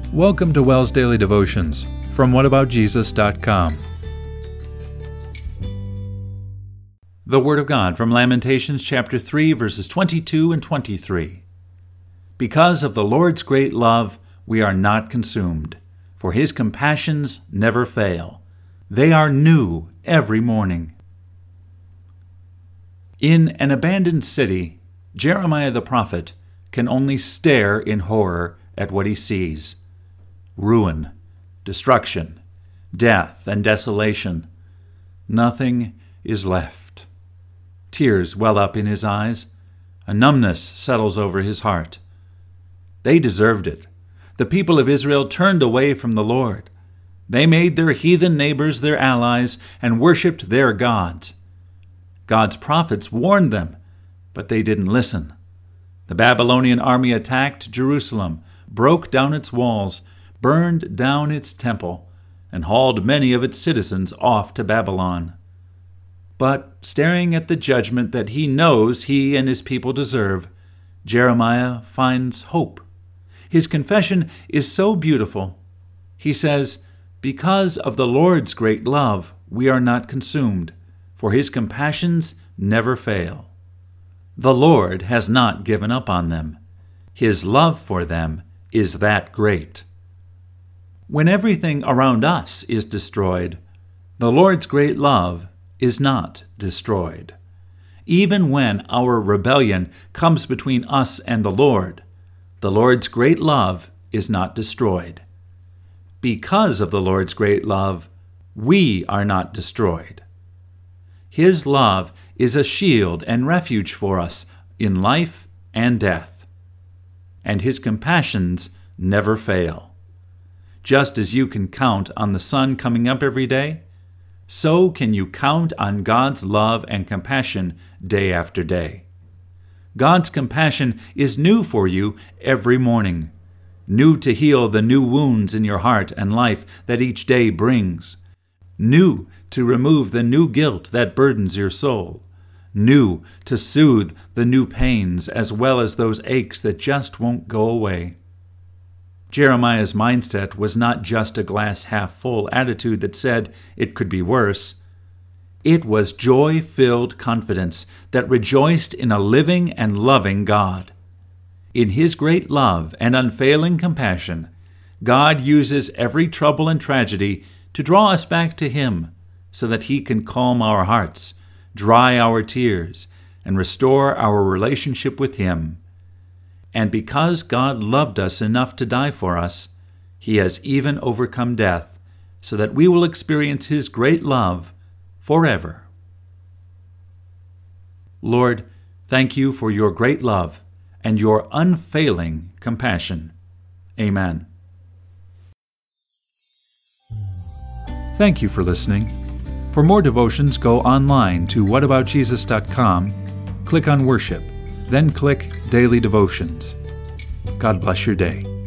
Welcome to WELS Daily Devotions from whataboutjesus.com. The Word of God from Lamentations chapter 3, verses 22 and 23. Because of the Lord's great love, we are not consumed, for His compassions never fail. They are new every morning. In an abandoned city, Jeremiah the prophet can only stare in horror at what he sees. Ruin, destruction, death, and desolation. Nothing is left. Tears well up in his eyes. A numbness settles over his heart. They deserved it. The people of Israel turned away from the Lord. They made their heathen neighbors their allies and worshipped their gods. God's prophets warned them, but they didn't listen. The Babylonian army attacked Jerusalem, broke down its walls, burned down its temple, and hauled many of its citizens off to Babylon. But staring at the judgment that he knows he and his people deserve, Jeremiah finds hope. His confession is so beautiful. He says, "Because of the Lord's great love, we are not consumed, for His compassions never fail." The Lord has not given up on them. His love for them is that great. When everything around us is destroyed, the Lord's great love is not destroyed. Even when our rebellion comes between us and the Lord's great love is not destroyed. Because of the Lord's great love, we are not destroyed. His love is a shield and refuge for us in life and death. And His compassions never fail. Just as you can count on the sun coming up every day, so can you count on God's love and compassion day after day. God's compassion is new for you every morning, new to heal the new wounds in your heart and life that each day brings, new to remove the new guilt that burdens your soul, new to soothe the new pains as well as those aches that just won't go away. Jeremiah's mindset was not just a glass-half-full attitude that said it could be worse. It was joy-filled confidence that rejoiced in a living and loving God. In His great love and unfailing compassion, God uses every trouble and tragedy to draw us back to Him so that He can calm our hearts, dry our tears, and restore our relationship with Him. And because God loved us enough to die for us, He has even overcome death, so that we will experience His great love forever. Lord, thank You for Your great love and Your unfailing compassion. Amen. Thank you for listening. For more devotions, go online to whataboutjesus.com, click on Worship, then click Daily Devotions. God bless your day.